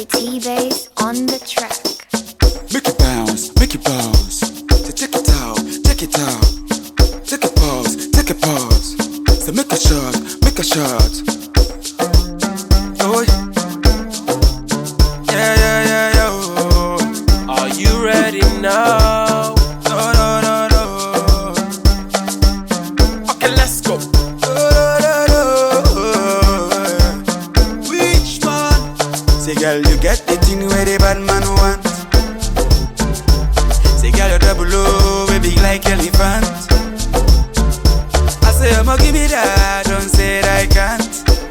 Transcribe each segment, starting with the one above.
T-Bass on the track. Make it bounce, make it bounce. So take it out, take it out. Take a pause, take a pause. So make a shot, make a shot. Oh yeah, yeah, yeah, yeah. Oh. Are you ready now? No, no, no, no. Okay, let's go. Which one? Say girl, you get the thing where the bad man want. Say girl, you double O, we big like elephant. I say I'ma give me that, don't say that I can't.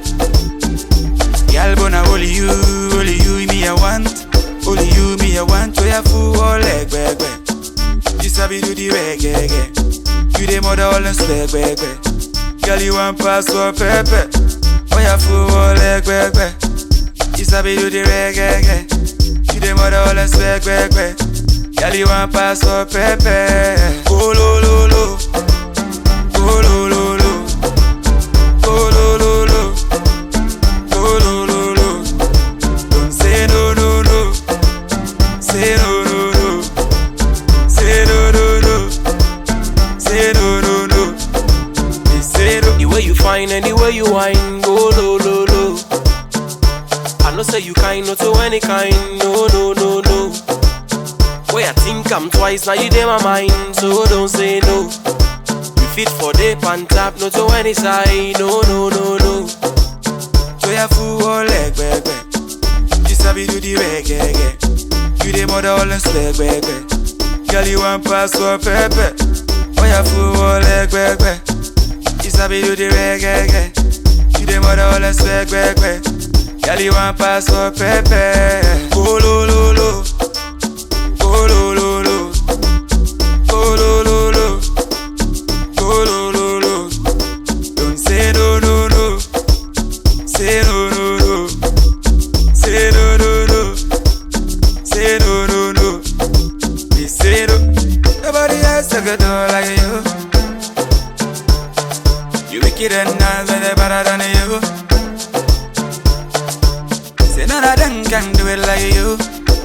Girl, but now only you me I want. Only you me I want. To your full all leg, back. You sabi do the reggae. You the mother all and swag, back. Girl, you want pass for pepper. Oh, your full all leg, back. You sabi do the reggae. You the mother all and swag, back. Girl, you want pass for pepper. Oh, lo, lo, lo. Oh, lo, lo, lo. Oh, lo, lo, lo. Oh, lo, lo, lo. Don't say no, no, no. Say no, no, no. Say no, no, no. Say no, no, no. Say no. The way you find and the way you whine, go low, low, low. I know say you kind, not to any kind, no, no, no, no. Way I think I'm twice, now you dey my mind, so don't say no. We fit for day pan tap, not to any side, no, no, no, no. So your full all leg, back. You sabi do the reggae. You the mother all and swag, back. Girl, you want pass for pepper. Oh, your full all leg, back. You sabi do the reggae. You the mother all and swag, back. Girl, you want pass for pepper. Oh, lo, lo, lo. Oh, lo, lo, lo. Oh, lo, lo, lo. Oh, lo, lo, lo. Don't say no, no, no. Say no, no, no. Say no, no, no. Say no, no, no. They say no. Nobody else to go do like you. You wicked and nice and they're better than you. Say none of them can do it like you.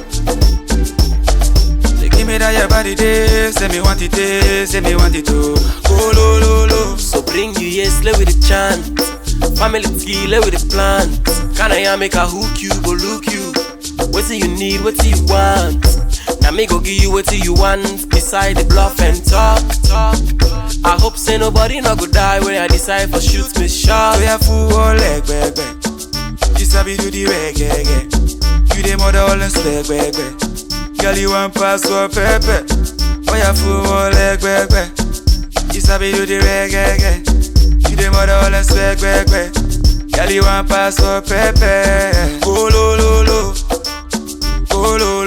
Say give me that your body day. Say me want it day. Say me want it too. Oh, lo, lo, lo. So bring you here, slay with the chant. Family skill with the plan. Can I make a hook you, go look you. What do you need, what do you want? Now me go give you what you want. Beside the bluff and talk. I hope say nobody not go die when I decide for shoot me shot. So your full all leg, back. You sabi do the reggae. You the mother all and swag, back. Girl, you want pass for pepper. Oh, your full all leg, back. You sabi do the reggae. You the mother all and swag, back. Girl, you want pass for pepper. Oh, lo, lo, lo. Oh, lo,